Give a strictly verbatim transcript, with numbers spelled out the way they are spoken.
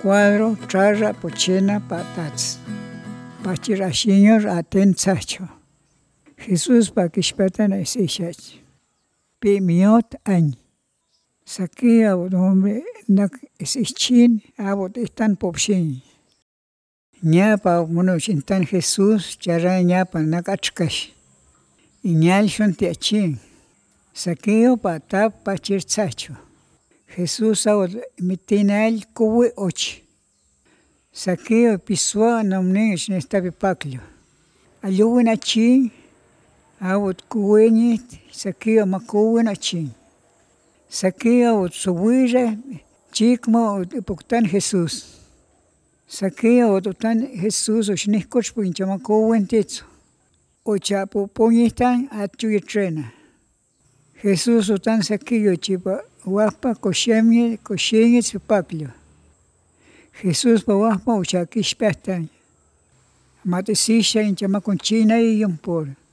cuadro trara pochena patats. Pachirashiñor atenzacho. Jesús pakishpatan esishach. Pimiot añ. Saki abot hombre nak esichin abot estan popshin. Ñapa monochintan Jesús chara ñapa nakachkash. Iñal shontiachin. Sakio patap pachirzacho. Jesús abot mitinal kuwi och. Sakio pisua nomnish nestapi paklio. Ayuwin achin abot kuwiñit sakio makuwin achin. Sakio abot suwira chikmo ipuktan Jesús. Sakio abot utan Jesús uxnihkoch pinchamakuwin titso. Uchapu puñitan atuyutrena. Jesús utan sakio chipa wapa koshemye koshenye supaklio. Jesús pa wapa uchakishpatan. Matesisha inchamakunchina y yompor.